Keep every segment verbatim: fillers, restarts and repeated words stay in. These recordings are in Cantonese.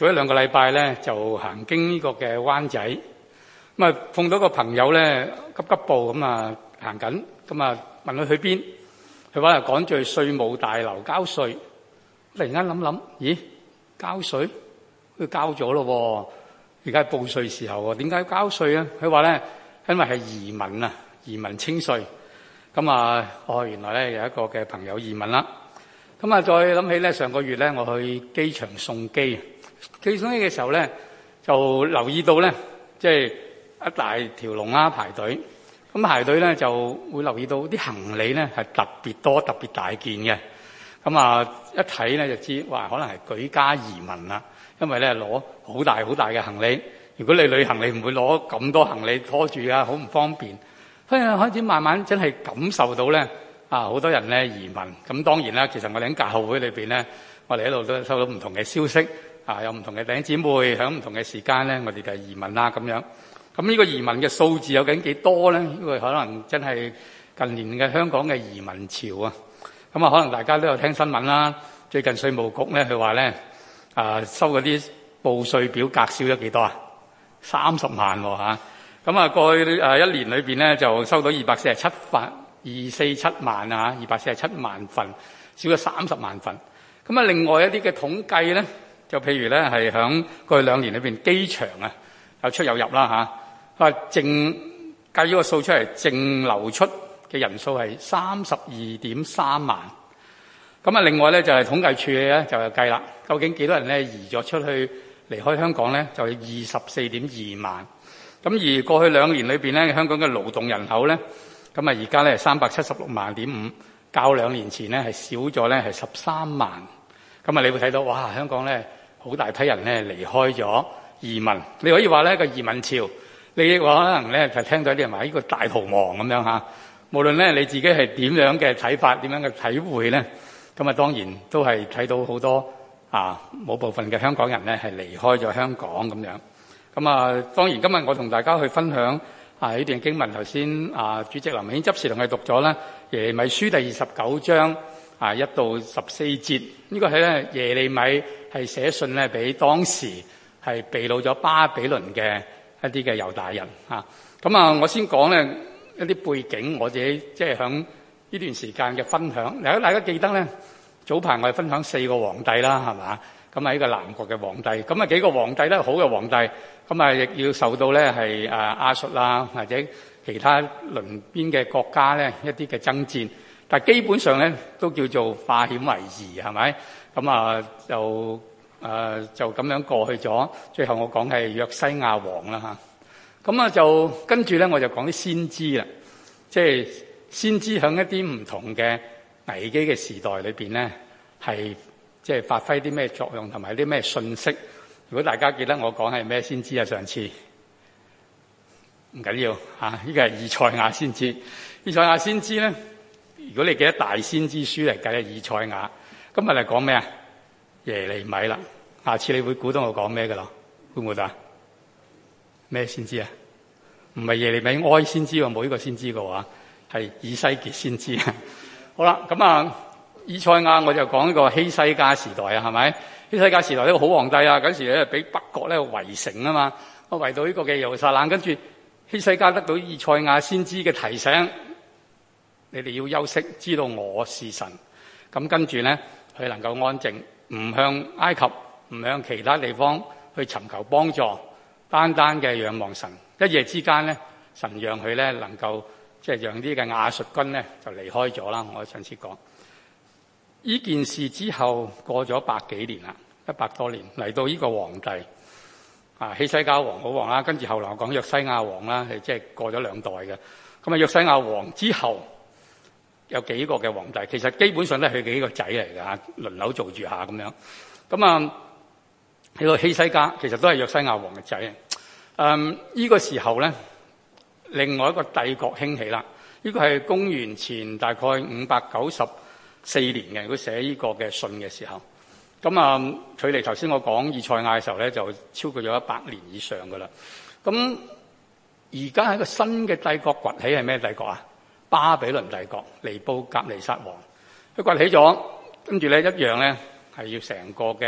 早一兩個禮拜咧就行經呢個嘅灣仔，咁啊碰到個朋友咧急急步咁啊行緊，咁啊問佢去邊，佢話係趕住去稅務大樓交稅。突然間諗諗，咦，交稅佢交咗咯，而家係報稅時候喎，點解交稅啊？佢話咧因為係移民啊，移民清稅。咁啊，哦原來咧有一個嘅朋友移民啦。咁啊，再諗起咧，上個月咧，我去機場送機，寄送機嘅時候咧，就留意到咧，即係一大條龍啦排隊。咁排隊咧就會留意到啲行李咧係特別多、特別大件嘅。咁啊，一睇咧就知，哇，可能係舉家移民啦，因為咧攞好大好大嘅行李。如果你旅行，你唔會攞咁多行李拖住啊，好唔方便。所以開始慢慢真係感受到咧，啊好多人咧移民。咁當然啦，其實我哋喺教會裏邊咧，我哋一路都收到唔同嘅消息，啊有唔同嘅弟兄姊妹喺唔同嘅時間咧，我哋就移民啦咁樣。咁呢個移民嘅數字有緊幾多咧？因為可能真係近年嘅香港嘅移民潮啊。咁啊，可能大家都有聽新聞啦。最近稅務局咧，佢話咧啊收嗰啲報稅表格少咗幾多啊？三十萬喎嚇。咁啊，過去誒一年裏邊咧，就收到二百四十七份，二四七萬啊，二百四十七萬份，少咗三十萬份。咁啊，另外一啲嘅統計咧，就譬如咧係響過去兩年裏邊機場啊有出有入啦嚇。佢話淨計咗個數出嚟，淨流出嘅人數係三十二點三萬。咁啊，另外咧就係統計處咧就係計啦，究竟幾多人咧移咗出去離開香港咧？就係二十四點二萬。咁而過去兩年裏邊咧，香港嘅勞動人口咧，咁啊而家咧係三百七十六萬點五，較兩年前咧係少咗咧係十三萬。咁啊，你會睇到哇，香港咧好大批人咧離開咗移民。你可以話咧個移民潮，你亦話可能咧就聽到啲人話呢個大逃亡咁樣嚇。無論咧你自己係點樣嘅睇法，點樣嘅體會咧，咁啊當然都係睇到好多啊冇部分嘅香港人咧係離開咗香港咁樣。咁啊，當然今日我同大家去分享啊呢段經文，頭先啊主席林顯執事同佢讀咗啦，耶利米書第二十九章啊一到十四節，呢、這個係咧耶利米係寫信咧俾當時係被擄咗巴比倫嘅一啲嘅猶大人啊。咁啊，我先講咧一啲背景，我自己即係響呢段時間嘅分享。如果大家記得咧，早排我哋分享四個皇帝啦，係嘛？咁啊呢個南國嘅皇帝，咁啊幾個皇帝咧好嘅皇帝。咁啊，亦要受到咧係誒亞述啦，或者其他鄰邊嘅國家咧一啲嘅爭戰，但係基本上咧都叫做化險為夷，係咪？咁啊就誒、呃、就咁樣過去咗。最後我講係約西亞王啦嚇。咁啊就跟住咧我就講啲先知啦，即係先知響一啲唔同嘅危機嘅時代裏邊咧，係即係發揮啲咩作用同埋啲咩信息。如果大家記得我講係咩先知啊？上次唔緊要嚇，呢個係以賽亞先知。以賽亞先知咧，如果你記得大先知書嚟計係以賽亞，今日嚟講咩啊？耶利米啦。下次你會估到我講咩㗎啦？會唔會啊？咩先知啊？唔係耶利米哀先知喎，冇呢個先知嘅話，係以西結先知。好啦，咁啊，以賽亞我就講呢個希西家時代啊，係咪？希西家時代呢個好皇帝啊，嗰時咧俾北國咧圍城啊嘛，我圍到呢個嘅耶路撒冷，跟住希西家得到以賽亞先知嘅提醒，你哋要休息，知道我是神。咁跟住咧，佢能夠安靜，唔向埃及，唔向其他地方去尋求幫助，單單嘅仰望神。一夜之間咧，神讓佢咧能夠即係讓啲嘅亞述軍咧就離開咗啦。我上次講。呢件事之後過咗百幾年啦，一百多年嚟到呢個皇帝啊，希西家王好王啦，跟住後來我講約西亞王啦，係即係過咗兩代嘅。咁啊，約西亞王之後有幾個嘅皇帝，其實基本上都係佢幾個仔嚟㗎嚇，輪流做住下咁樣。咁啊，呢個希西家其實都係約西亞王嘅仔。誒、嗯，呢、這個時候咧，另外一個帝國興起啦。呢、這個係公元前大概五百九十四年嘅，佢寫呢個嘅信嘅時候，咁啊，距離頭先我講以賽亞嘅時候咧，就超過咗一百年以上噶啦。咁而家係一個新嘅帝國崛起，係咩帝國啊？巴比倫帝國，尼布甲尼撒王，佢崛起咗，跟住咧一樣咧係要成個嘅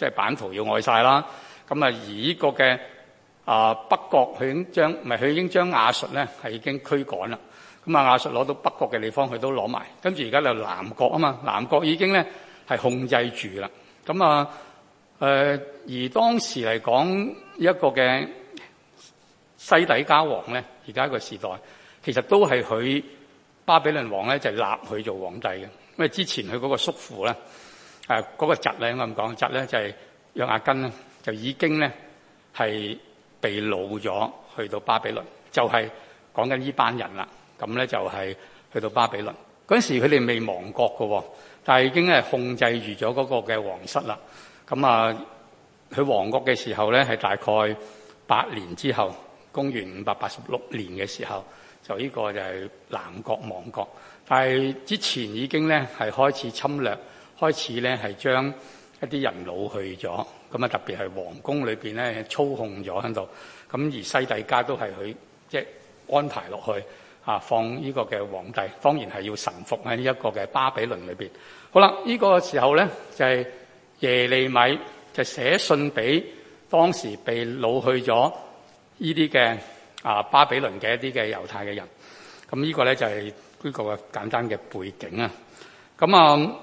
即係版圖要愛晒啦。咁啊，而呢個嘅啊北國佢已經將唔係佢已經將亞述咧係已經驅趕啦。咁啊，亞述攞到北國嘅地方佢都攞埋，跟住而家就南國啊嘛，南國已經咧係控制住啦。咁啊誒，而當時嚟講一個嘅西底家王咧，而家個時代其實都係佢巴比倫王咧就立佢做皇帝嘅。因為之前佢嗰個叔父咧誒嗰個侄咧咁講，侄咧就係約雅斤咧就已經咧係被擄咗去到巴比倫，就係講緊呢班人啦。咁咧就係去到巴比倫嗰陣時，佢哋未亡國喎，但係已經係控制住咗嗰個嘅皇室啦。咁啊，佢亡國嘅時候咧係大概八年之後，公元五百八十六年嘅時候，就呢個就係南國亡國。但係之前已經咧係開始侵略，開始咧係將一啲人擄去咗。咁啊，特別係皇宮裏邊咧操控咗喺度。咁而西底家都係佢即係安排落去。啊！放呢個嘅皇帝，當然係要臣服喺呢一個嘅巴比倫裏邊。好啦，呢、這個時候咧就係、是、耶利米就寫信俾當時被擄去咗呢啲嘅啊巴比倫嘅一啲嘅猶太嘅人。咁呢個咧就係呢個嘅簡單嘅背景啊。咁啊，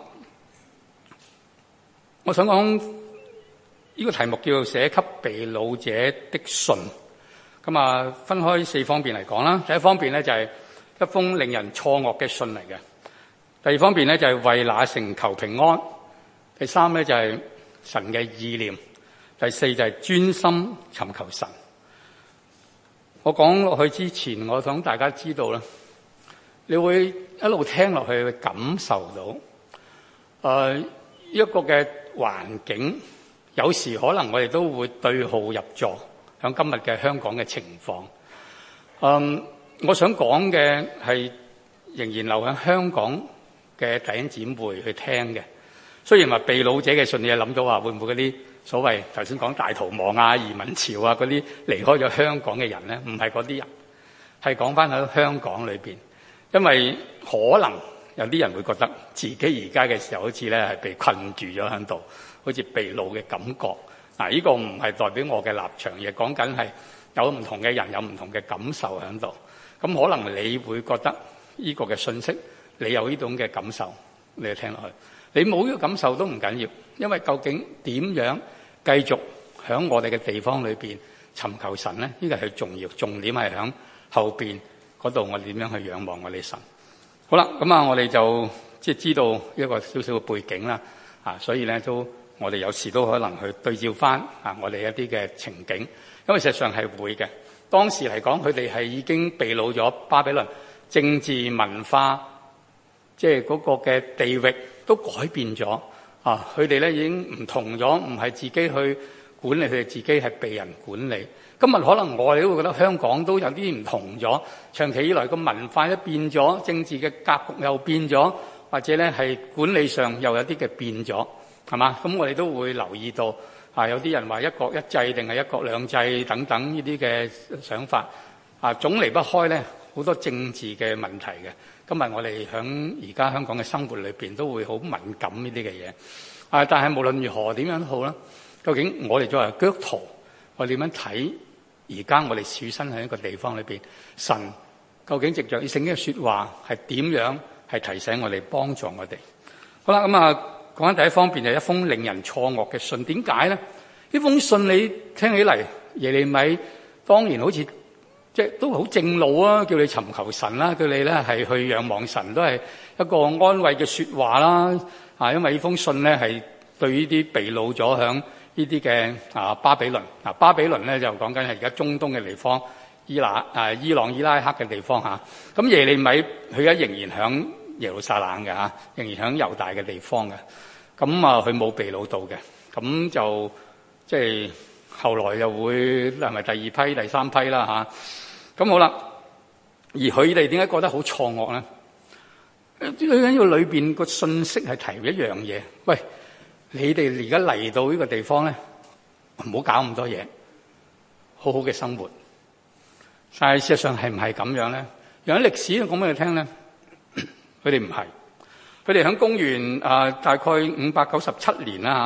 我想講呢、這個題目叫做寫給被擄者的信。咁啊，分開四方面嚟講啦。第一方面咧就係一封令人錯愕嘅信嚟嘅。第二方面咧就係為那城求平安。第三咧就係神嘅意念。第四就係專心尋求神。我講落去之前，我想大家知道啦，你會一路聽落去會感受到，誒、呃、一個嘅環境，有時可能我哋都會對號入座。喺今日嘅香港嘅情況，嗯，我想講嘅係仍然留喺香港嘅弟兄姊妹去聽嘅。雖然話被擄者嘅信，你係諗到話會唔會嗰啲所謂頭先講大逃亡啊、移民潮啊嗰啲離開咗香港嘅人咧？唔係嗰啲人，係講翻喺香港裏邊，因為可能有啲人會覺得自己而家嘅時候好似咧係被困住咗喺度，好似被擄嘅感覺。嗱，呢個唔係代表我嘅立場，而係講緊係有唔同嘅人有唔同嘅感受喺度。咁可能你會覺得呢個嘅信息，你有呢種嘅感受，你就聽落去。你冇呢個感受都唔緊要，因為究竟點樣繼續喺我哋嘅地方裏邊尋求神咧？呢個係重要，重點係喺後邊嗰度，我哋點樣去仰望我哋神。好啦，咁啊，我哋就即係知道一個少少嘅背景啦。啊，所以咧都。我哋有時都可能去對照翻啊，我哋一啲嘅情景，因為實際上係會嘅。當時嚟講，佢哋係已經被擄咗巴比倫，政治文化，即係嗰個嘅地域都改變咗啊！佢哋咧已經唔同咗，唔係自己去管理，佢哋自己係被人管理。今日可能我哋都會覺得香港都有啲唔同咗，長期以來個文化都變咗，政治嘅格局又變咗，或者咧係管理上又有啲嘅變咗。係嘛？咁我哋都會留意到，啊有啲人話一國一制定係一國兩制等等呢啲嘅想法，啊總離不開咧好多政治嘅問題嘅。今日我哋響而家香港嘅生活裏邊都會好敏感呢啲嘅嘢，啊但係無論如何點樣都好啦，究竟我哋作為基督徒，我哋點樣睇而家我哋處身喺一個地方裏邊，神究竟藉着聖經嘅說話係點樣係提醒我哋、幫助我哋？好啦，咁啊。講緊第一方面就係一封令人錯愕嘅信，點解咧？呢封信你聽起嚟，耶利米當然好似即係都好正路啊，叫你尋求神啦，叫你咧係去仰望神，都係一個安慰嘅說話啦。啊，因為呢封信咧係對呢啲被擄咗響呢啲嘅啊巴比倫，啊巴比倫咧就講緊係而家中東嘅地方，伊拉啊伊朗伊拉克嘅地方嚇。咁、啊、耶利米佢而家仍然響耶路撒冷嘅嚇，仍然響猶大嘅地方嘅。咁啊，佢冇被擄到嘅，咁就即係後來又會係咪第二批、第三批啦吓？咁好啦，而佢哋點解覺得好錯愕咧？最緊要裏邊個信息係提一樣嘢，喂，你哋而家嚟到呢個地方咧，唔好搞咁多嘢，好好嘅生活。但係事實上係唔係咁樣咧？用歷史講俾你聽咧，佢哋唔係。佢哋喺公元啊、呃、大概五百九十七年啦嚇，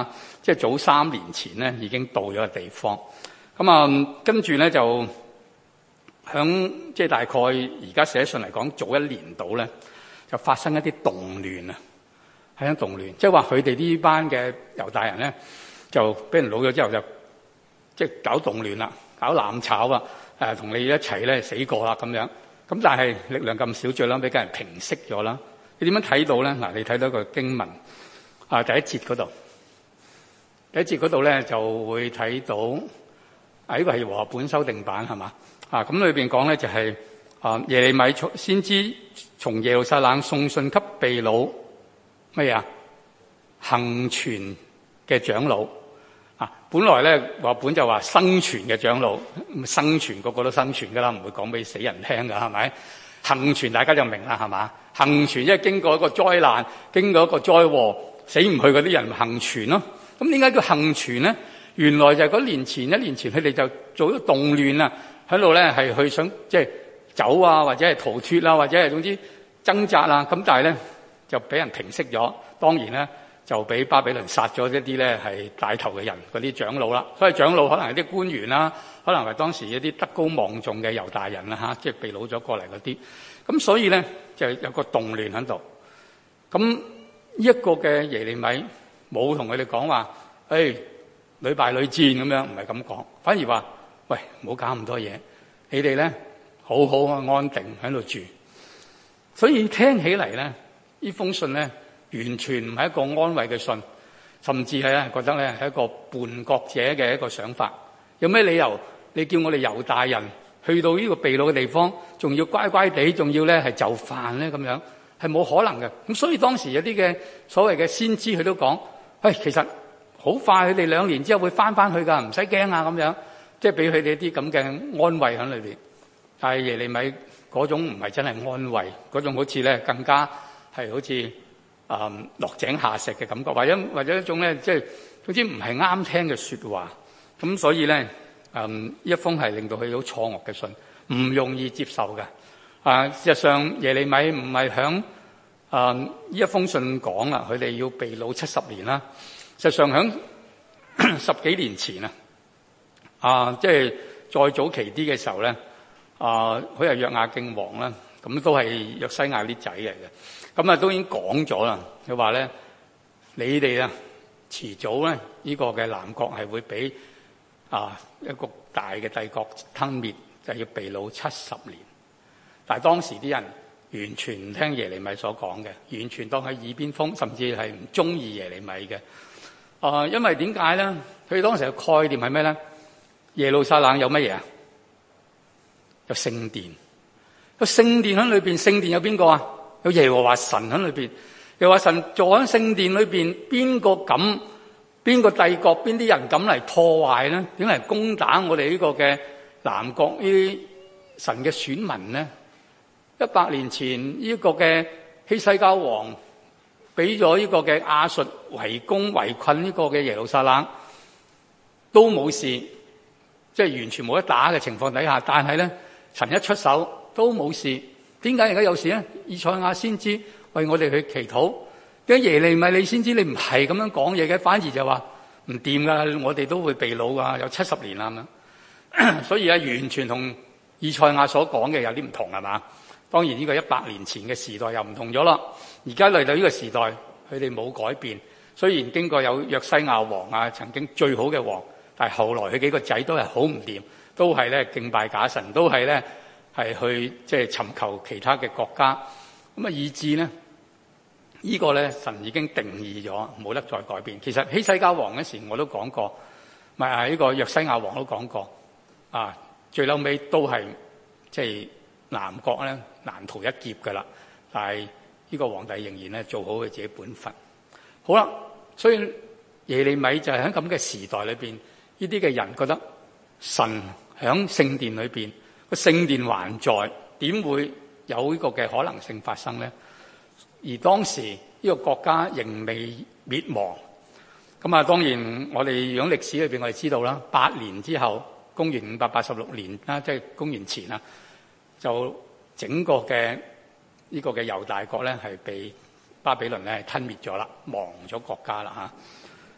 即係早三年前咧已經到咗個地方。咁啊，跟住咧就響即係大概而家寫信嚟講，早一年度咧就發生一啲動亂啊，係一動亂，即係話佢哋呢班嘅猶大人咧就俾人擄咗之後就即係搞動亂啦，搞攬炒啊，誒同你一齊咧死過啦咁樣。咁但係力量咁少，最撚俾人平息咗啦。你點樣睇到咧？嗱，你睇到個經文啊，第一節嗰度，第一節嗰度咧就會睇到啊，呢個係和合本修訂版係嘛？啊，咁裏邊講咧就係、是、啊耶利米先知從耶路撒冷送信給被擄乜嘢啊？幸存嘅長老啊，本來咧和合本就話生存嘅長老，生存個個都生存噶啦，唔會講俾死人聽噶，係咪？幸存大家就明啦，係嘛？幸存即係經過一個災難，經過一個災禍，死唔去嗰啲人幸存咯。咁點解叫幸存咧？原來就係嗰年前一年前佢哋就做咗動亂啊，喺度咧係去想即係走啊，或者係逃脫啊，或者係總之掙扎啦。咁但係咧就俾人平息咗，當然咧就俾巴比倫殺咗一啲咧係帶頭嘅人，嗰啲長老啦。所以長老可能係啲官員啦，可能係當時一啲德高望重嘅猶大人啦嚇，即係被擄咗過嚟嗰啲。咁所以咧就有個動亂喺度。咁呢一個嘅耶利米冇同佢哋講話，誒屢敗屢戰咁樣，唔係咁講，反而話喂，唔好搞咁多嘢，你哋咧好好安定喺度住。所以聽起嚟咧，呢封信咧完全唔係一個安慰嘅信，甚至係咧覺得咧係一個叛國者嘅一個想法。有咩理由你叫我哋猶大人去到呢個被擄嘅地方，仲要乖乖地，仲要咧係就範咧咁樣，係冇可能嘅。咁所以當時有啲嘅所謂嘅先知佢都講，喂，其實好快佢哋兩年之後會翻翻去㗎，唔使驚啊咁樣，即係俾佢哋一啲咁嘅安慰喺裏邊。但係耶利米嗰種唔係真係安慰，嗰種好似咧更加係好似啊、嗯、落井下石嘅感覺，或者或者一種咧即係總之唔係啱聽嘅説話。咁所以咧。嗯，一封係令到佢好錯愕嘅信，唔容易接受嘅。啊，事實上耶利米唔係響啊呢一封信講啦，佢哋要被擄七十年啦。實際上響十幾年前啊，啊即係再早期啲嘅時候咧，啊佢係約雅敬王啦，咁都係約西亞啲仔嚟嘅。咁啊都已經講咗啦，佢話咧，你哋啊遲早咧呢個嘅南國係會俾啊一個大嘅帝國吞滅，就要被擄七十年。但係當時啲人完全唔聽耶利米所講嘅，完全當係耳邊風，甚至係唔中意耶利米嘅。啊，因為點解咧？佢哋當時嘅概念係咩咧？耶路撒冷有乜嘢啊？有聖殿，個聖殿喺裏邊，聖殿有邊個啊？有耶和華神喺裏邊，耶和華神坐喺聖殿裏邊，邊個敢？邊個帝國邊啲人敢嚟破壞咧？點嚟攻打我哋呢個嘅南國呢啲神嘅選民咧？一百年前呢個嘅希西家王俾咗呢個嘅亞述圍攻圍困呢個嘅耶路撒冷，都冇事，即係完全冇得打嘅情況底下，但係咧神一出手都冇事。點解而家有事咧？以賽亞先知為我哋去祈禱。咁耶利米你先知你唔係咁樣講嘢嘅，反而就話唔掂噶，我哋都會被擄噶，有七十年啦咁。所以啊，完全同以賽亞所講嘅有啲唔同係嘛？當然呢個一百年前嘅時代又唔同咗啦。而家嚟到呢個時代，佢哋冇改變。雖然經過有約西亞王啊，曾經最好嘅王，但係後來佢幾個仔都係好唔掂，都係咧敬拜假神，都係咧係去即係尋求其他嘅國家。咁啊，以致呢。呢個咧，神已經定義咗，冇得再改變。其實希西家王嗰時我都講過，咪係呢個約西亞王都講過，啊，最嬲尾都係即係南國咧難逃一劫噶啦。但係呢個皇帝仍然咧做好佢自己本分。好啦，所以耶利米就係喺咁嘅時代裏邊，呢啲嘅人覺得神喺聖殿裏邊，個聖殿還在，點會有呢個嘅可能性發生咧？而當時呢個國家仍未滅亡，咁啊當然我哋如果歷史裏邊我哋知道啦，八年之後，公元五百八十六年啦，即係公元前啊，就整個嘅呢個嘅猶大國咧係被巴比倫咧吞滅咗啦，亡咗國家啦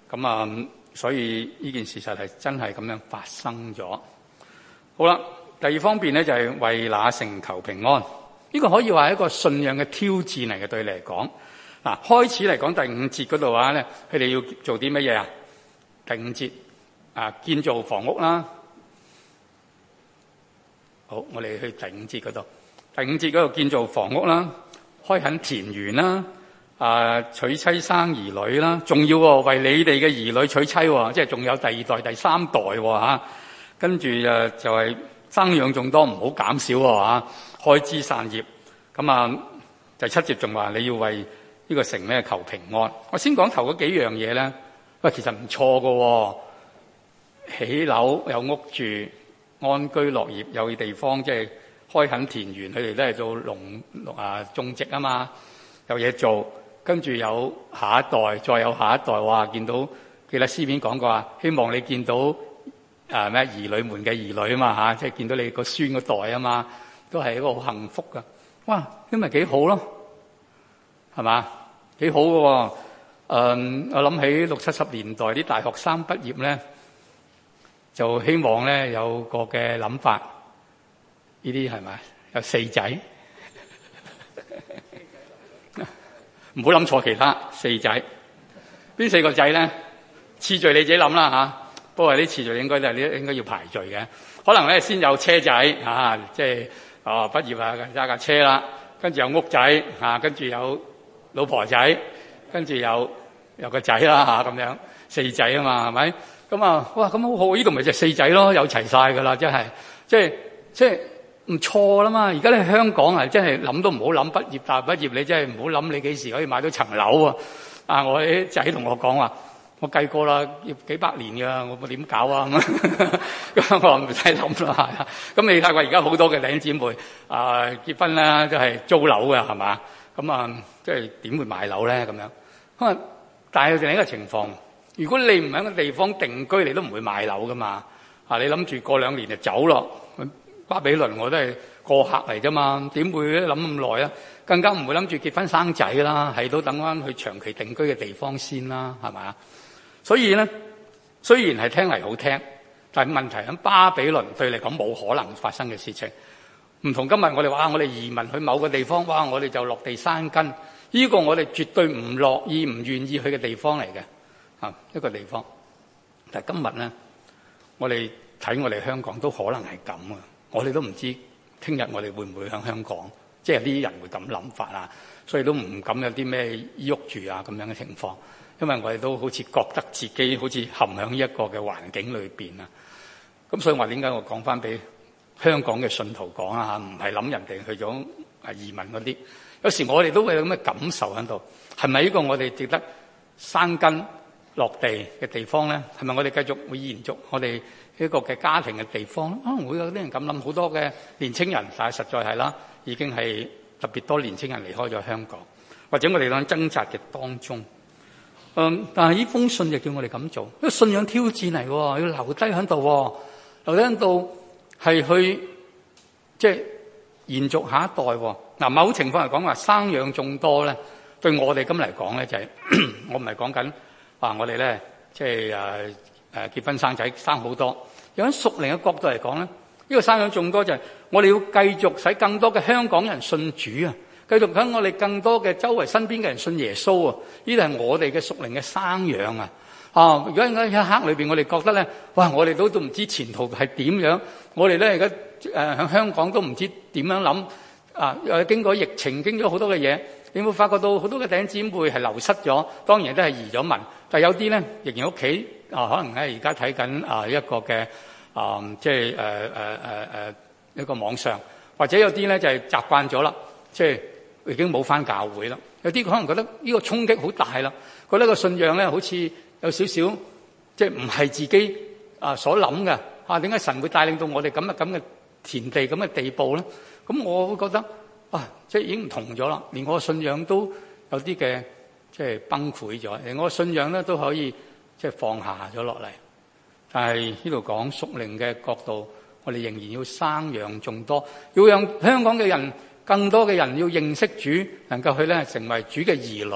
咁啊，所以呢件事實係真係咁樣發生咗。好啦，第二方面咧就係為那城求平安。呢個可以話係一個信仰嘅挑戰嚟嘅，對你嚟講。嗱，開始嚟講第五節嗰度話咧，佢哋要做啲乜嘢啊？第五節啊，建造房屋啦。好，我哋去第五節嗰度。第五節嗰度建造房屋啦，開墾田園啦，啊，娶妻生兒女啦，仲要喎，為你哋嘅兒女娶妻喎，即係仲有第二代、第三代喎嚇。跟住誒就係生養眾多，唔好減少喎嚇，開枝散葉。咁啊，第七節仲話你要為呢個城咧求平安。我先講頭嗰幾樣嘢咧，喂，其實唔錯㗎喎，起樓有屋住，安居樂業，有地方即係開墾田園，佢哋都係做農農啊種植啊嘛，有嘢做。跟住有下一代，再有下一代，哇！見到記得詩篇講過啊，希望你見到啊咩兒女們嘅兒女啊嘛嚇，即係見到你個孫嗰代啊嘛，都係一個好幸福噶。哇！咁咪幾好咯，係嘛？幾好㗎喎。誒，我諗起六七十年代啲大學生畢業咧，就希望咧有個嘅諗法，呢啲係咪有四仔？唔好諗錯其他，四仔邊四個仔咧？次序你自己諗啦嚇。不過啲次序應該都係呢，應該要排序嘅。可能咧先有車仔嚇、啊，即係哦畢業啊揸架車啦，跟住有屋仔嚇、啊，跟住有老婆仔，跟住有有個仔啦嚇咁樣，四仔啊嘛係咪？咁啊哇咁好好，呢度咪就係四仔咯，有齊晒㗎啦，真係即係即係。唔錯啦嘛！而家咧香港啊，真係諗都唔好諗畢業，大學畢業你真係唔好諗你幾時可以買到層樓啊！啊，我啲仔同我講話，我計過啦，要幾百年㗎，我點搞啊咁啊！咁我話唔使諗啦，係啊！咁你睇下而家好多嘅弟兄姊妹啊結婚啦，都係租樓㗎係嘛？咁啊，即係點會買樓咧咁樣？可能但係另一個情況，如果你唔喺個地方定居，你都唔會買樓㗎嘛！啊，你諗住過兩年就走咯。巴比倫我都係過客嚟啫嘛，點會諗咁耐啊？更加唔會諗住結婚生仔啦，係都等翻去長期定居嘅地方先啦，係咪啊？所以咧，雖然係聽嚟好聽，但係問題喺巴比倫對你嚟講冇可能發生嘅事情。唔同今日我哋話我哋移民去某個地方，哇！我哋就落地生根，呢個我哋絕對唔樂意、唔願意去嘅地方嚟嘅啊，一個地方。但係今日咧，我哋睇我哋香港都可能係咁啊！我哋都唔知聽日我哋會唔會喺香港，即係啲人會咁諗法啊，所以都唔敢有啲咩喐住啊咁樣嘅情況，因為我哋都好似覺得自己好似陷喺呢一個嘅環境裏邊啊。咁所以話點解我講翻俾香港嘅信徒講啊？唔係諗人哋去咗啊移民嗰啲，有時我哋都會有咁嘅感受喺度，係咪呢個我哋值得生根落地嘅地方咧？係咪我哋繼續會延續我哋一個嘅家庭嘅地方？可能會有啲人咁諗，好多嘅年青人，但係實在係啦，已經係特別多年青人離開咗香港，或者我哋喺掙扎嘅當中。嗯，但係呢封信就叫我哋咁做，因為信仰挑戰嚟喎，要留低喺度，留低喺度係去即係延續下一代。嗱，某情況嚟講話生養眾多咧，對我哋今嚟講咧就係、是、我唔係講緊話我哋咧即係誒誒結婚生仔生好多。有喺屬靈嘅角度嚟講咧，呢、這個生養眾多就係我哋要繼續使更多嘅香港人信主啊！繼續等我哋更多嘅周圍身邊嘅人信耶穌啊！呢啲係我哋嘅屬靈嘅生養啊！啊！如果喺一刻裏邊，我哋覺得咧，哇！我哋都都唔知前途係點樣，我哋咧而家誒喺香港都唔知點樣諗啊！又經過疫情，經咗好多嘅嘢，你有冇發覺到好多嘅弟兄姊妹係流失咗？當然都係移咗民，但係有啲咧仍然屋企啊，可能咧而家睇緊啊一個嘅啊，即係誒誒誒誒一個網上，或者有啲咧就係習慣咗啦，即係。已經冇返教會啦，有啲可能覺得呢個衝擊好大啦，覺得個信仰咧好似有少少即係唔係自己啊所諗嘅啊，點解神會帶領到我哋咁嘅咁嘅田地咁嘅地步咧？咁我會覺得啊，即係已經唔同咗啦，連我嘅信仰都有啲嘅即係崩潰咗，連我嘅信仰咧都可以即係放下咗落嚟。但係呢度講屬靈嘅角度，我哋仍然要生養眾多，要讓香港嘅人。更多嘅人要認識主，能夠去咧成為主嘅兒女啊！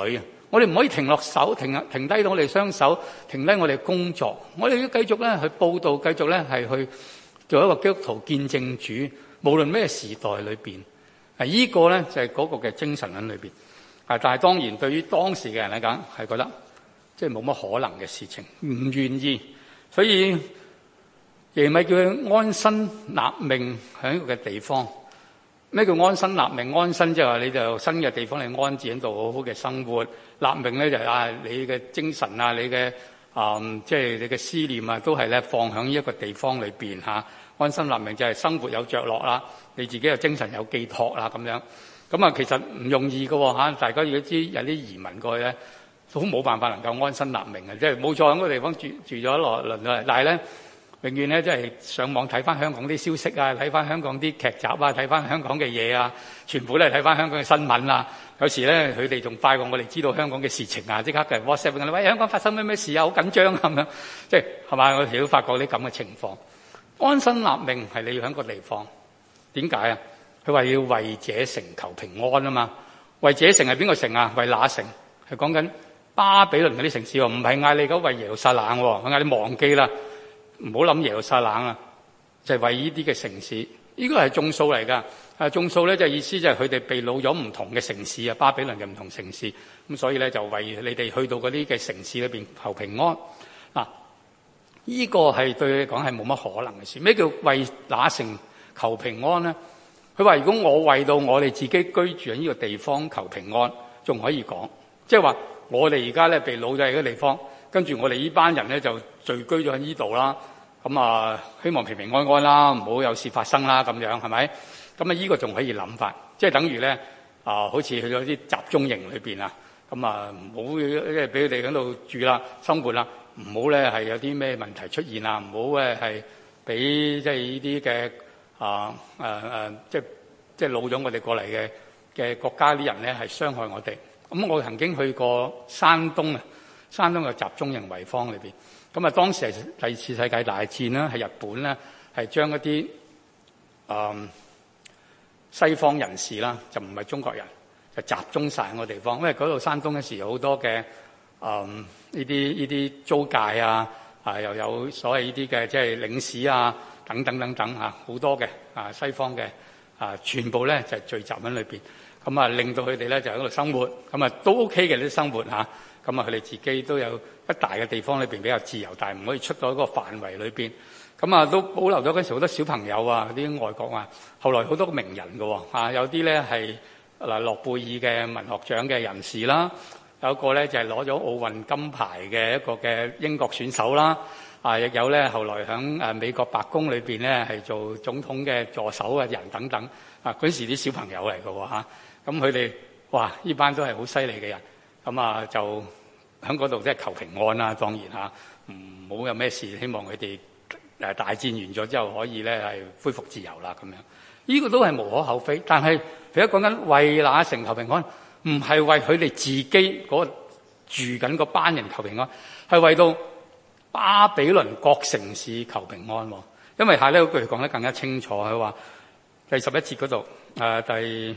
我哋唔可以停落手，停停低到我哋雙手，停低我哋工作。我哋要繼續咧去報道，繼續咧係去做一個基督徒見證主，無論咩時代裏邊。啊，依個咧就係嗰個嘅精神喺裏邊。啊，但係當然對於當時嘅人嚟講，係覺得即係冇乜可能嘅事情，唔願意。所以耶利米叫佢安身立命喺一個嘅地方。咩叫安身立命？安身即係話你就新嘅地方你安置喺度好好嘅生活。立命咧就係啊你嘅精神啊，你嘅啊即係你嘅思念啊，都係咧放喺呢一個地方裏邊嚇。安身立命就係生活有着落啦，你自己嘅精神有寄託啦咁樣。咁啊其實唔容易㗎嚇，大家如果知有啲移民過去咧，都冇辦法能夠安身立命嘅，即係冇錯喺嗰個地方住住咗落輪啊，但係咧。永遠咧，即係上網睇翻香港啲消息啊，睇翻香港啲劇集啊，睇翻香港嘅嘢啊，全部都係睇翻香港嘅新聞啊。有時咧，佢哋仲快過我哋知道香港嘅事情啊，即刻嘅 WhatsApp 我哋，喂，香港發生咩咩事啊，好緊張啊咁樣。即係係咪？我哋都發覺啲咁嘅情況。安身立命係你要喺個地方。點解啊？佢話要為這城求平安啊嘛。為這城係邊個城啊？為那城係講緊巴比倫嗰啲城市喎，唔係嗌你嗰為耶路撒冷喎，我嗌你忘記啦。唔好諗耶路撒冷啊，就係、是、為呢啲嘅城市，呢、這個係眾數嚟㗎。啊，眾數咧就係意思就係佢哋被擄咗唔同嘅城市啊，巴比倫嘅唔同城市。咁所以咧就為你哋去到嗰啲嘅城市裏邊求平安。嗱、啊，呢、這個係對佢講係冇乜可能嘅事。咩叫為那城求平安咧？佢話如果我為到我哋自己居住喺呢個地方求平安，仲可以講，即係話我哋而家咧被擄咗喺個地方。跟住我哋呢班人咧就聚居咗喺呢度啦，咁啊希望平平安安啦，唔好有事發生啦，咁樣係咪？咁啊呢個仲可以諗法，即係等於咧啊，好似去咗啲集中營裏邊啊，咁啊唔好即係俾佢哋喺度住啦、生活啦，唔好咧係有啲咩問題出現啊，唔好咧係俾即係呢啲嘅啊誒誒，即係即係擄咗我哋過嚟嘅嘅國家啲人咧係傷害我哋。咁我曾經去過山東啊。山東嘅集中營圍坊裏邊，咁啊當時係第二次世界大戰啦，係日本咧係將一啲誒、嗯、西方人士啦，就唔係中國人，就集中晒喺個地方，因為嗰度山東嗰時有好多嘅誒呢啲呢啲租界啊，啊又有所謂呢啲嘅即係領事啊等等等等啊，好多嘅啊西方嘅啊全部咧就係、聚集喺裏邊，咁啊令到佢哋咧就喺度生活，咁啊都 OK 嘅啲生活嚇。咁啊，佢哋自己都有一大嘅地方裏邊比較自由，但係唔可以出到一個範圍裏邊。咁啊，都保留咗嗰時好多小朋友啊，啲外國啊，後來好多名人嘅喎，啊有啲咧係嗱諾貝爾嘅文學獎嘅人士啦，有一個咧就係攞咗奧運金牌嘅一個嘅英國選手啦，啊亦有咧後來喺誒美國白宮裏邊咧係做總統嘅助手嘅人等等，啊嗰時啲小朋友嚟嘅喎嚇，咁佢哋哇呢班都係好犀利嘅人，咁啊就。喺嗰度即係求平安啦，當然嚇，唔好有咩事，希望佢哋誒大戰完咗之後可以咧係恢復自由啦咁樣。呢個都係無可厚非，但係佢一講緊為那城求平安，唔係為佢哋自己嗰住緊嗰班人求平安，係為到巴比倫各城市求平安。因為下呢句講得更加清楚，佢話第十一節嗰度誒第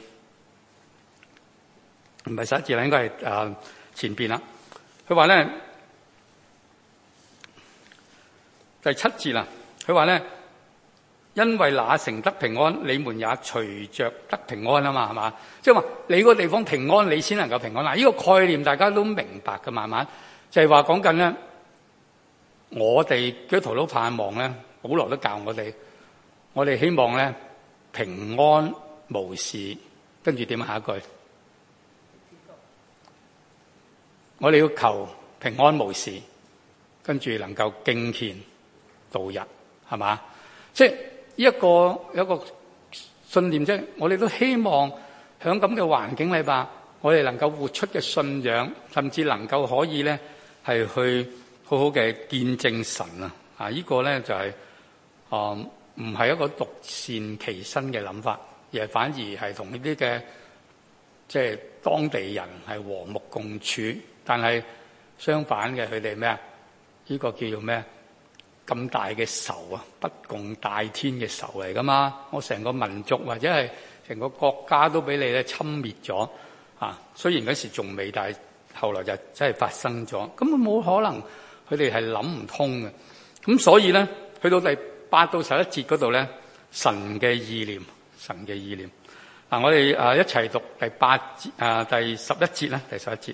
唔係十一節啦，應該係誒前邊啦。佢話咧第七節啦，佢話咧因為那城得平安，你們也隨着得平安啊嘛，係嘛？即係話你個地方平安，你先能夠平安。嗱，呢個概念大家都明白嘅，慢慢就係話講緊咧，我哋基督徒都盼望咧，保羅都教我哋，我哋希望咧平安無事，跟住點下一句？我哋要求平安無事，跟住能夠敬虔度日，係嘛？即係呢一個有一個信念，即係我哋都希望喺咁嘅環境裏邊，我哋能夠活出嘅信仰，甚至能夠可以咧係去好好嘅見證神啊！啊，呢個咧就係啊唔係一個獨善其身嘅諗法，而係反而係同呢啲嘅即係當地人係和睦共處。但係相反嘅，佢哋咩啊？呢個叫做咩？咁大嘅仇啊，不共戴天嘅仇嚟噶嘛？我成個民族或者係成個國家都俾你咧侵滅咗啊！雖然嗰時仲未，但係後來就真係發生咗，根本冇可能佢哋係諗唔通嘅。咁所以咧，去到第八到十一節嗰度咧，神嘅意念，神嘅意念。嗱、啊，我哋誒一齊讀第八節誒第十一節啦，第十一節。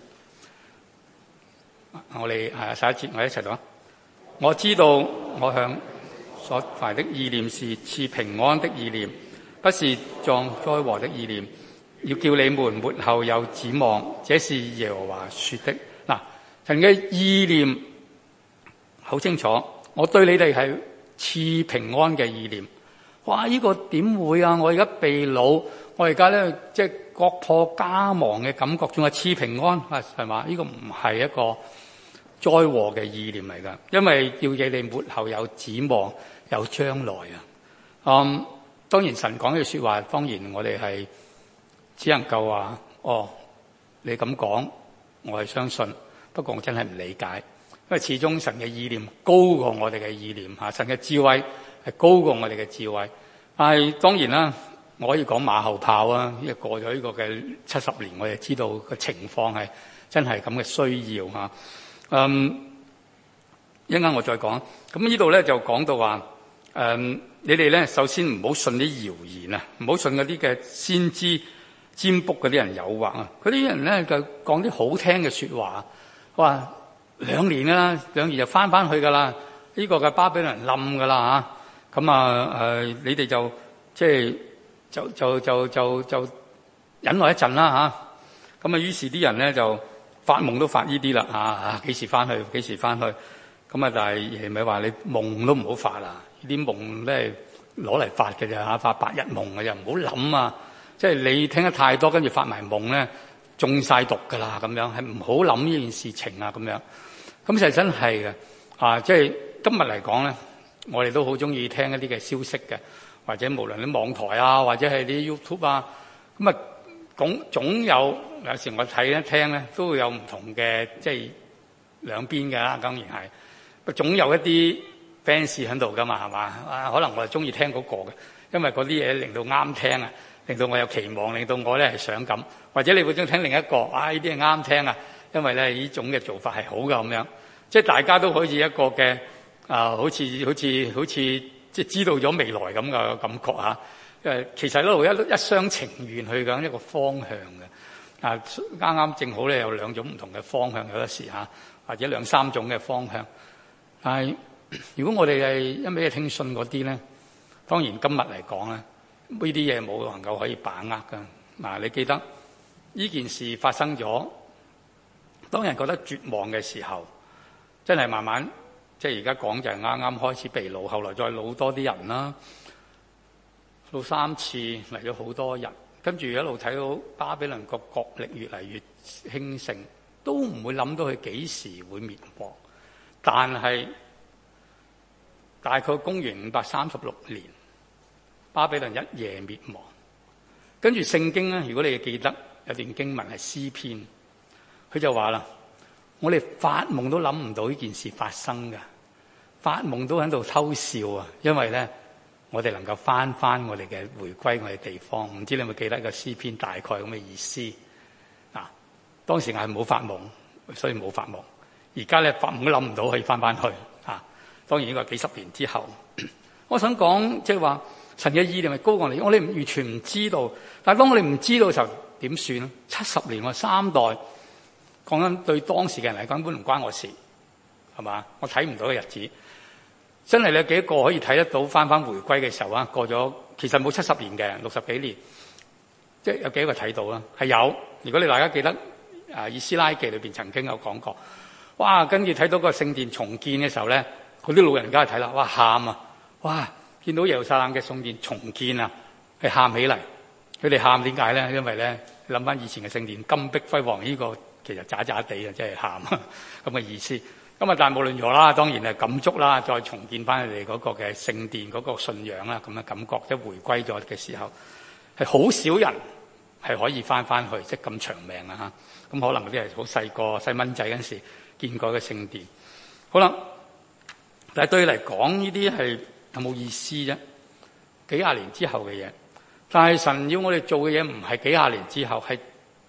我哋係十一節，我哋一齊讀啊！我知道我向所懷的意念是賜平安的意念，不是降災禍的意念，要叫你們末後有指望。這是耶和華說的。嗱、啊，神嘅意念好清楚，我對你哋係賜平安嘅意念。哇！呢、這個點會啊？我而家被擄，我而家咧即係國破家亡嘅感覺，仲係賜平安啊？係嘛？呢、這個唔係一個災禍嘅意念嚟噶，因為要叫你末後有指望，有將來啊。嗯，當然神講嘅說話，當然我哋係只能夠話哦，你咁講，我係相信。不過我真係唔理解，因為始終神嘅意念高過我哋嘅意念吓，神嘅智慧係高過我哋嘅智慧。但係當然啦，我可以講馬後炮啊，因為過咗呢個嘅七十年，我哋知道個情況係真係咁嘅需要吓。嗯，一陣間我再講。咁呢度咧就講到話，誒、嗯，你哋咧首先唔好信啲謠言啊，唔好信嗰啲嘅先知占卜嗰啲人誘惑啊。嗰啲人咧就講啲好聽嘅說話，話兩年啦，兩年就翻翻去噶啦，呢、這個嘅巴比倫冧噶啦吓。咁啊，誒、呃，你哋就即係就就就就就忍耐一陣啦吓。咁啊，於是啲人咧就發夢都發呢啲啦嚇嚇，幾時翻去？幾時翻去？咁啊，但係係咪話你夢都唔好發啊？呢啲夢咧攞嚟發嘅啫嚇，發白日夢嘅啫，唔好諗啊！即係你聽得太多，跟住發埋夢咧，中晒毒噶啦咁樣，係唔好諗呢件事情啊咁樣。咁就真係嘅啊！即係今日嚟講咧，我哋都好中意聽一啲嘅消息嘅，或者無論啲網台啊，或者係啲 YouTube 啊，咁啊。總總有有時我睇一聽咧，都會有唔同嘅即係兩邊嘅啦，當然係。總有一啲 fans 喺度噶嘛，係嘛？啊，可能我係中意聽嗰個嘅，因為嗰啲嘢令到啱聽啊，令到我有期望，令到我咧係想咁。或者你會中意聽另一個，啊呢啲係啱聽啊，因為咧呢種嘅做法係好嘅咁樣。即係大家都可以一個嘅啊，好似好似好似即係知道咗未來咁嘅感覺嚇。誒，其實一路一一廂情願去緊一個方向嘅，啊啱啱正好咧有兩種唔同嘅方向，有得時嚇，或者兩三種嘅方向。但係如果我哋係一味聽信嗰啲咧，當然今日嚟講咧，呢啲嘢冇能夠可以把握㗎。嗱，你記得呢件事發生咗，當人覺得絕望嘅時候，真係慢慢即係而家講就係啱啱開始被擄，後來再擄多啲人啦。到三次嚟咗好多人，跟住一路睇到巴比倫個國力越嚟越興盛，都唔會諗到佢幾時會滅亡。但係大概公元五百三十六年，巴比倫一夜滅亡。跟住聖經咧，如果你記得有段經文係詩篇，佢就話啦：我哋發夢都諗唔到呢件事發生㗎，發夢都喺度偷笑啊，因為咧。我哋能夠翻翻我哋嘅回歸我哋地方，唔知你有冇記得個詩篇大概咁嘅意思？嗱，當時係冇發夢，所以冇發夢。而家咧發夢都諗唔到可以翻翻去啊！當然呢個幾十年之後，我想講即係話神嘅意念係高過我哋，我哋完全唔知道。但係當我哋唔知道嘅時候點算咧？七十年喎，三代講緊對當時嘅人嚟講根本唔關我事，係嘛？我睇唔到嘅日子。真係你有幾個可以睇得到翻翻回歸嘅時候啊？過咗其實冇七十年嘅，六十幾年，即係有幾個睇到啦？係有。如果你大家記得啊，以斯拉記裏邊曾經有講過，哇！跟住睇到個聖殿重建嘅時候咧，嗰啲老人家睇啦，哇喊啊！哇！見到耶路撒冷嘅聖殿重建啊，係喊起嚟。佢哋喊點解咧？因為咧諗翻以前嘅聖殿金碧輝煌，呢個其實渣渣地啊，即係喊咁嘅意思。咁啊，但係無論如何啦，當然係感觸啦，再重建翻佢哋嗰個嘅聖殿嗰個信仰啦，咁嘅感覺，即係回歸咗嘅時候，係好少人係可以翻翻去，即係咁長命啊嚇！咁可能嗰啲係好細個細蚊仔嗰陣時見過嘅聖殿。好啦，但係對你嚟講呢啲係有冇意思啫？幾廿年之後嘅嘢，但係神要我哋做嘅嘢唔係幾廿年之後，係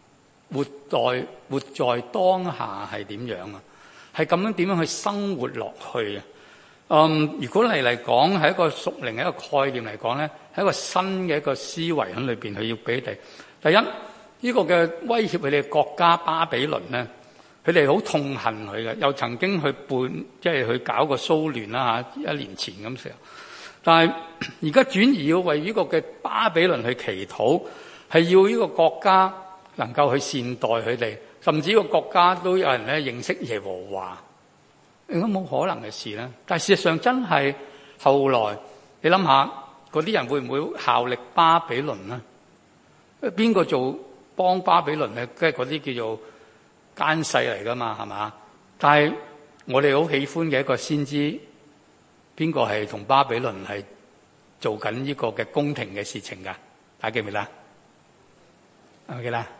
活在活在當下係點樣啊？係咁樣點樣去生活落去啊？嗯，如果嚟嚟講係一個屬靈嘅一個概念嚟講咧，係一個新嘅一個思維喺裏邊，佢要俾佢哋。第一，呢、這個嘅威脅佢哋嘅國家巴比倫咧，佢哋好痛恨佢嘅，又曾經去叛，即係去搞個騷亂啦嚇，一年前咁時候。但係而家轉移要為呢個嘅巴比倫去祈禱，係要呢個國家能夠去善待佢哋，甚至呢個國家都有人咧認識耶和華。應該冇可能嘅事咧，但係事實上真係後來你諗下，嗰啲人會唔會效力巴比倫咧？邊個做幫巴比倫咧？即係嗰啲叫做奸細嚟噶嘛，係嘛？但係我哋好喜歡嘅一個先知，邊個係同巴比倫係做緊呢個嘅宮廷嘅事情噶？大家記唔記得？記唔記得？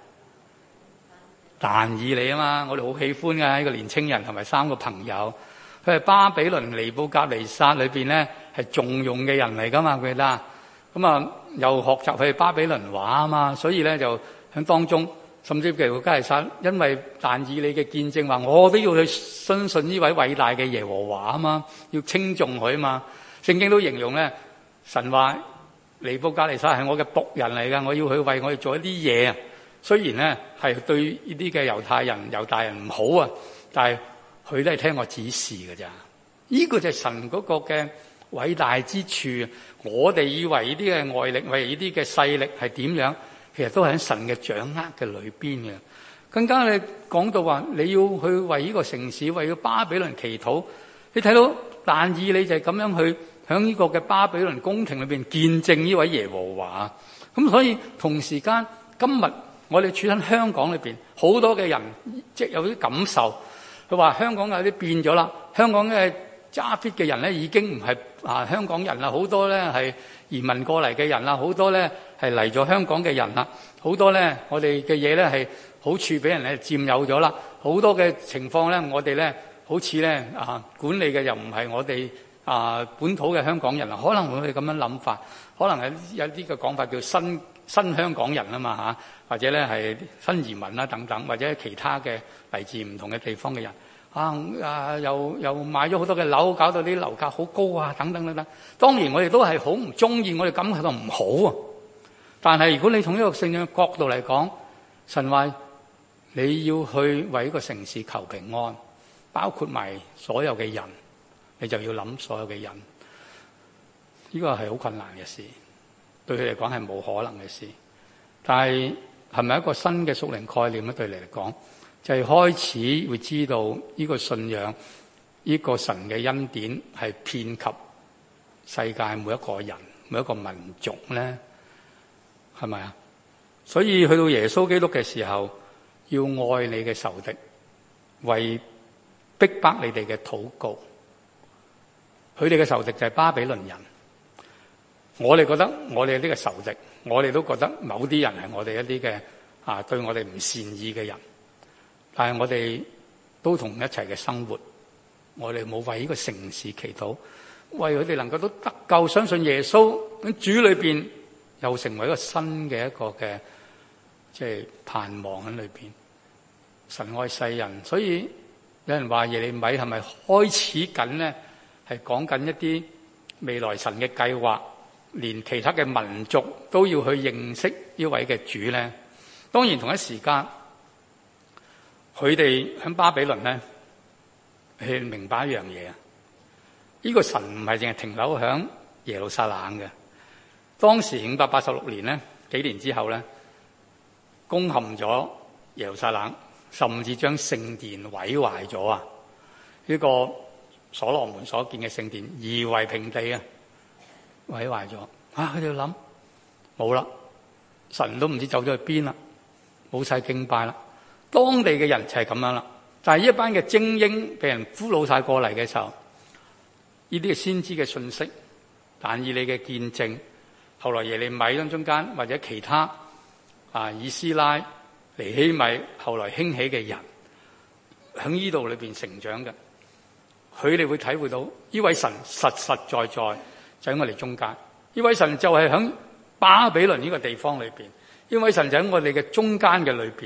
但以理啊嘛，我哋好喜歡嘅呢個年青人同埋三個朋友，佢係巴比倫尼布甲尼撒裏邊咧係重用嘅人嚟噶嘛，記得？咁啊又學習佢巴比倫話啊嘛，所以咧就喺當中，甚至尼布甲尼撒因為但以理嘅見證話，我都要去相信呢位偉大嘅耶和華啊嘛，要稱頌佢啊嘛。聖經都形容咧，神話尼布甲尼撒係我嘅僕人嚟噶，我要去為我哋做一啲嘢啊。雖然咧係對呢啲嘅猶太人、猶大人唔好啊，但係佢都係聽我指示嘅咋。呢、這個就係神嗰個嘅偉大之處。我哋以為呢啲嘅外力，為呢啲嘅勢力係點樣，其實都係喺神嘅掌握嘅裏邊嘅。更加你講到話，你要去為呢個城市，為咗巴比倫祈禱。你睇到但以理就係咁樣去喺呢個嘅巴比倫宮廷裏邊見證呢位耶和華。咁所以同時間今日。我哋處喺香港裏邊，好多嘅人即係有啲感受。佢話香港有啲變咗啦，香港嘅揸 fit 嘅人咧已經唔係啊香港人啦，好多咧係移民過嚟嘅人啦，好多咧係嚟咗香港嘅人啦，好多咧我哋嘅嘢咧係好處俾人咧佔有咗啦，好多嘅情況咧我哋咧好似咧啊管理嘅又唔係我哋啊本土嘅香港人啦，可能會咁樣諗法，可能係有啲嘅講法叫新新香港人啊嘛嚇。或者咧係新移民啦等等，或者其他嘅嚟自唔同嘅地方嘅人啊啊，又又買咗好多嘅樓，搞到啲樓價好高啊等等等等。當然我哋都係好唔中意，我哋感覺到唔好啊。但係如果你從呢個聖經嘅角度嚟講，神話你要去為一個城市求平安，包括埋所有嘅人，你就要諗所有嘅人。呢個係好困難嘅事，對佢嚟講係冇可能嘅事。但係係咪一個新嘅屬靈概念咧？對你嚟講，就係、是、開始會知道呢個信仰，呢、這個神嘅恩典係遍及世界每一個人、每一個民族咧，係咪啊？所以去到耶穌基督嘅時候，要愛你嘅仇敵，為逼迫你哋嘅禱告。佢哋嘅仇敵就係巴比倫人。我哋覺得我哋呢個仇敵。我哋都覺得某啲人係我哋一啲嘅啊，對我哋唔善意嘅人，但係我哋都同一齊嘅生活，我哋冇為呢個城市祈禱，為佢哋能夠都得救，相信耶穌喺主裏邊，又成為一個新嘅一個嘅即係盼望喺裏邊。神愛世人，所以有人話耶利米係咪開始緊咧？係講緊一啲未來神嘅計劃。連其他嘅民族都要去認識呢位嘅主咧。當然同一時間，佢哋喺巴比倫咧，去明白一樣嘢啊！呢個神唔係淨係停留喺耶路撒冷嘅。當時五百八十六年咧，幾年之後咧，攻陷咗耶路撒冷，甚至將聖殿毀壞咗啊！呢個所羅門所建嘅聖殿夷為平地啊！毀壞咗啊！佢哋諗冇啦，神都唔知走咗去邊啦，冇晒敬拜啦。當地嘅人就係咁樣啦。但係呢一班嘅精英被人俘虜晒過嚟嘅時候，呢啲係先知嘅信息，但以理嘅見證，後來耶利米當中間或者其他啊以斯拉、尼希米後來興起嘅人，喺呢度裏邊成長嘅，佢哋會體會到呢位神實實在在。就喺我哋中間，呢位神就係喺巴比倫呢個地方裏邊，呢位神就喺我哋嘅中間嘅裏邊，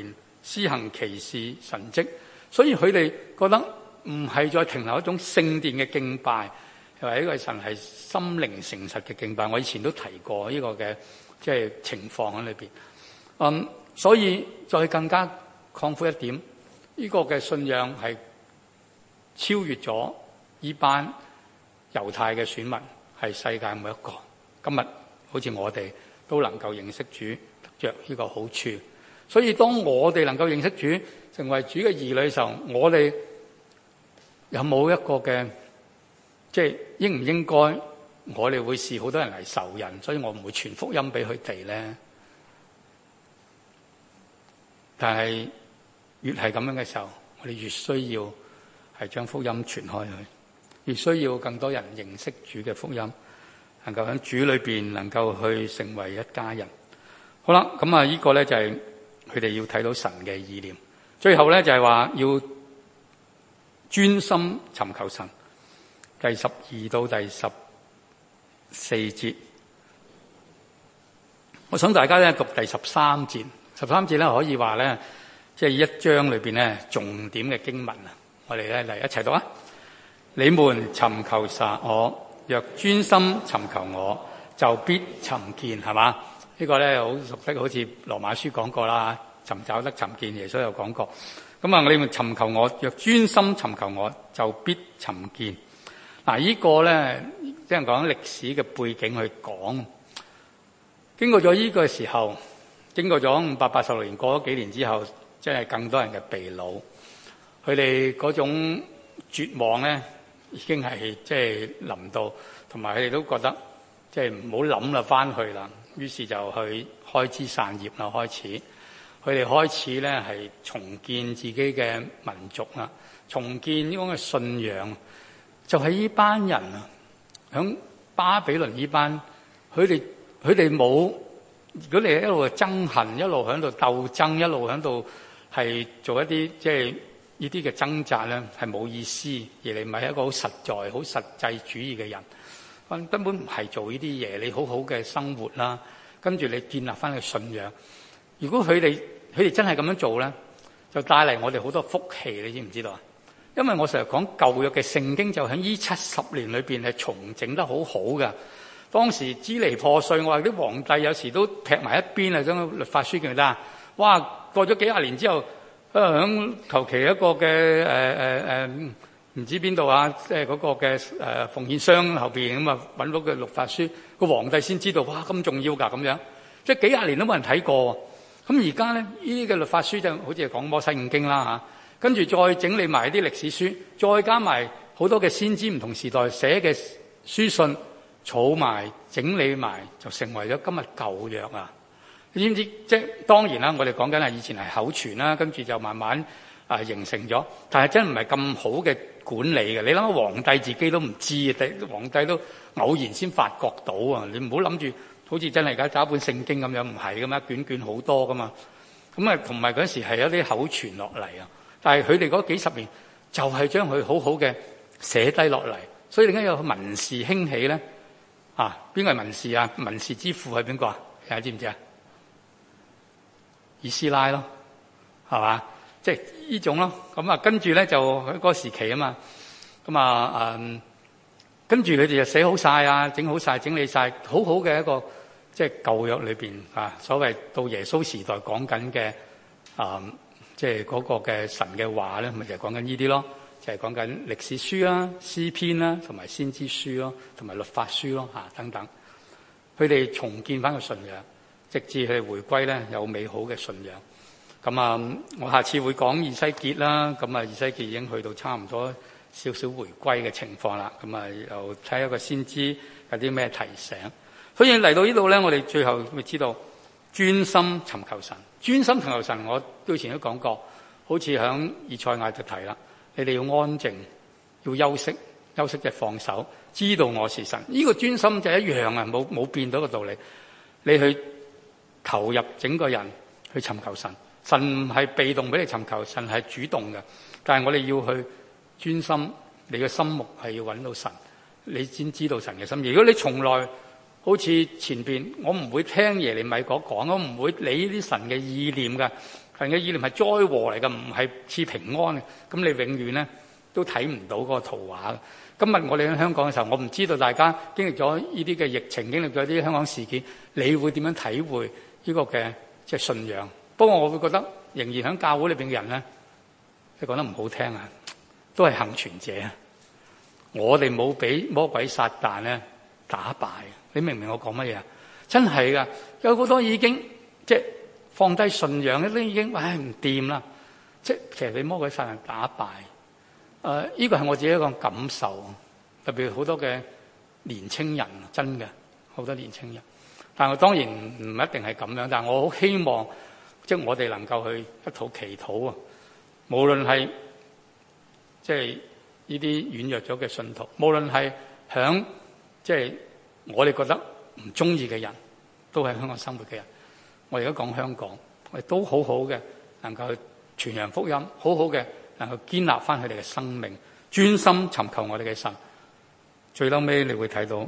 施行奇事神蹟，所以佢哋覺得唔係再停留一種聖殿嘅敬拜，又係一個神係心靈誠實嘅敬拜。我以前都提過呢個嘅即係情況喺裏邊。嗯，所以再更加擴闊一點，呢個嘅信仰係超越咗呢班猶太嘅選民，係世界每一個。今日好似我哋都能夠認識主，得着呢個好處。所以當我哋能夠認識主，成為主嘅兒女嘅時候，我哋有冇一個嘅即係應唔應該？我哋會視好多人嚟仇人，所以我唔會傳福音俾佢哋咧。但係越係咁樣嘅時候，我哋越需要係將福音傳開去，越需要更多人認識主嘅福音，能夠喺主裏邊能夠去成為一家人。好啦，咁啊呢個咧就係佢哋要睇到神嘅意念。最後咧就係話要專心尋求神。第十二到第十四節，我想大家咧讀第十三節。十三節咧可以話咧，即係一章裏邊咧重點嘅經文啊！我哋咧嚟一齊讀啊！你們尋求神我，若專心尋求我，就必尋見，係嘛？呢個咧好熟悉，好似羅馬書講過啦，尋找得尋見，耶穌有講過。咁啊，你們尋求我，若專心尋求我，就必尋見。嗱，呢個咧即係講歷史嘅背景去講，經過咗呢個時候。經過咗五百八十六年，過咗幾年之後，即係更多人嘅被擄，佢哋嗰種絕望咧，已經係即係臨到，同埋佢哋都覺得即係唔好諗啦，翻去啦。於是就去開枝散葉啦，開始佢哋開始咧係重建自己嘅民族啦，重建呢種嘅信仰。就係呢班人啊，響巴比倫呢班，佢哋佢哋冇。如果你一路憎恨，一路喺度鬥爭，一路喺度係做一啲即係呢啲嘅掙扎咧，係冇意思。而你唔係一個好實在、好實際主義嘅人，根本唔係做呢啲嘢。你好好嘅生活啦，跟住你建立翻個信仰。如果佢哋佢哋真係咁樣做咧，就帶嚟我哋好多福氣。你知唔知道啊？因為我成日講舊約嘅聖經就喺呢七十年裏邊係重整得好好㗎。當時支離破碎，我話啲皇帝有時都劈埋一邊啊，將律法書記唔得啊！哇，過咗幾廿年之後，響求其一個嘅誒誒誒唔知邊度啊，即係嗰個嘅誒奉獻箱後邊咁啊，揾到嘅律法書，個皇帝先知道，哇咁重要㗎咁樣，即係幾廿年都冇人睇過。咁而家咧，呢啲嘅律法書就好似係講摩西五經啦嚇，跟住再整理埋啲歷史書，再加埋好多嘅先知唔同時代寫嘅書信。儲埋整理埋就成為咗今日舊約啊！你知唔知？即係當然啦，我哋講緊係以前係口傳啦，跟住就慢慢啊形成咗。但係真唔係咁好嘅管理嘅。你諗下，皇帝自己都唔知啊，皇帝都偶然先發覺到啊！你唔好諗住好似真係而家找一本聖經咁樣，唔係噶嘛，卷卷好多噶嘛。咁啊，同埋嗰時係有啲口傳落嚟啊。但係佢哋嗰幾十年就係將佢好好嘅寫低落嚟，所以點解有文士興起咧？啊，邊個係文士啊？文士之父係邊個啊？大家知唔知啊？以斯拉咯，係嘛？即係呢種咯。咁啊，跟住咧就喺嗰個時期啊嘛。咁啊，嗯，跟住佢哋就寫好晒啊，整好晒，整理晒，好好嘅一個即係舊約裏邊啊，所謂到耶穌時代講緊嘅啊，即係嗰個嘅神嘅話咧，咪就係講緊呢啲咯。就係講緊歷史書啦、詩篇啦，同埋先知書咯，同埋律法書咯，嚇等等。佢哋重建翻個信仰，直至佢哋回歸咧有美好嘅信仰。咁啊，我下次會講以西結啦。咁啊，以西結已經去到差唔多少少回歸嘅情況啦。咁啊，又睇一個先知有啲咩提醒。所以嚟到呢度咧，我哋最後會知道專心尋求神，專心尋求神。我之前都講過，好似響以賽亞就提啦。你哋要安靜，要休息，休息就放手，知道我是神。呢、這個專心就一樣啊，冇冇變到個道理。你去投入整個人去尋求神，神唔係被動俾你尋求，神係主動嘅。但係我哋要去專心，你嘅心目係要揾到神，你先知道神嘅心意。如果你從來好似前邊，我唔會聽耶利米嗰講，我唔會理呢啲神嘅意念㗎。 神嘅意念係災禍嚟嘅，唔係賜平安嘅。咁你永遠咧都睇唔到嗰個圖畫。今日我哋喺香港嘅時候，我唔知道大家經歷咗呢啲嘅疫情，經歷咗啲香港事件，你會點樣體會呢個嘅即係信仰？不過我會覺得，仍然喺教會裏邊嘅人咧，你講得唔好聽啊，都係幸存者。我哋冇俾魔鬼撒旦咧打敗。你明唔明我講乜嘢啊？真係噶，有好多已經即係放低信仰咧，都已經唉唔掂啦。即係其實俾魔鬼撒旦打敗。誒、呃，呢個係我自己一個感受，特別好多嘅年青人，真嘅好多年青人。但係當然唔一定係咁樣，但係我好希望，即係我哋能夠去一禱祈禱啊！無論係即係呢啲軟弱咗嘅信徒，無論係響即係我哋覺得唔中意嘅人，都喺香港生活嘅人，我而家講香港，我哋都好好嘅，能夠去傳揚福音，好好嘅。能夠建立翻佢哋嘅生命，專心尋求我哋嘅神。最嬲尾你會睇到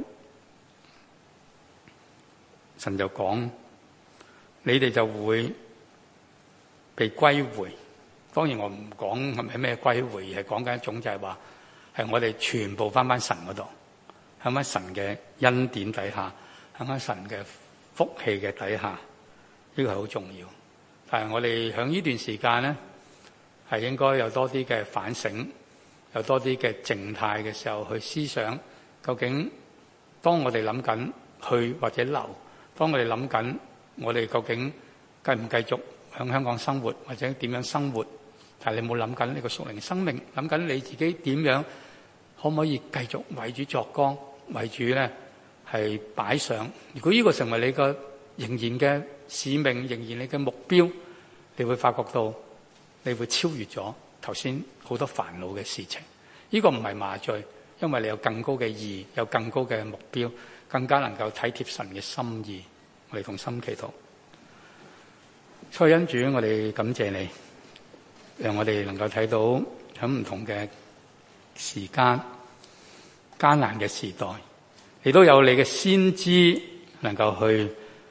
神就講，你哋就會被歸回。當然我唔講係咪咩歸回，而係講緊一種就係話係我哋全部翻翻神嗰度，喺翻神嘅恩典底下，喺翻神嘅福氣嘅底下，呢、這個係好重要。但係我哋喺呢段時間咧，係應該有多啲嘅反省，有多啲嘅靜態嘅時候去思想，究竟當我哋諗緊去或者留，當我哋諗緊我哋究竟繼唔繼續喺香港生活或者點樣生活，但係你冇諗緊呢個屬靈生命，諗緊你自己點樣可唔可以繼續為主作光，為主咧係擺上。如果呢個成為你個仍然嘅使命，仍然你嘅目標，你會發覺到。你會超越咗頭先好多煩惱嘅事情，呢個唔係麻醉，因為你有更高嘅義，有更高嘅目標，更加能夠體貼神嘅心意。我哋同心祈禱，所以恩主，我哋感謝你，讓我哋能夠睇到喺唔同嘅時間、艱難嘅時代，你都有你嘅先知能夠去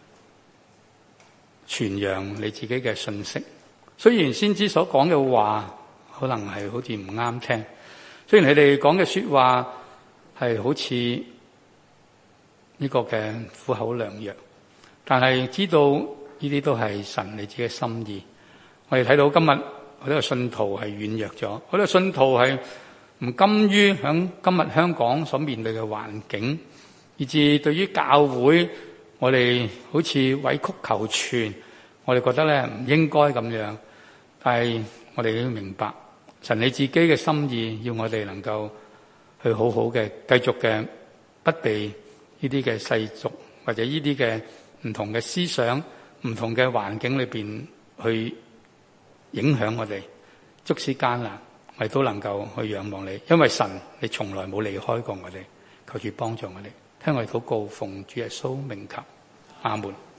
傳揚你自己嘅信息。雖然先知所講嘅話可能係好似唔啱聽，雖然你哋講嘅說話係好似呢個嘅苦口良藥，但係知道呢啲都係神你自己嘅心意。我哋睇到今日好多信徒係軟弱咗，好多信徒係唔甘於響今日香港所面對嘅環境，以至對於教會我哋好似委曲求全。我哋覺得咧唔應該咁樣，但係我哋要明白神你自己嘅心意，要我哋能夠去好好嘅繼續嘅，不被呢啲嘅世俗或者呢啲嘅唔同嘅思想、唔同嘅環境裏邊去影響我哋。即使艱難，我哋都能夠去仰望你，因為神你從來冇離開過我哋。求主幫助我哋，聽我哋禱告，奉主耶穌名求，阿門。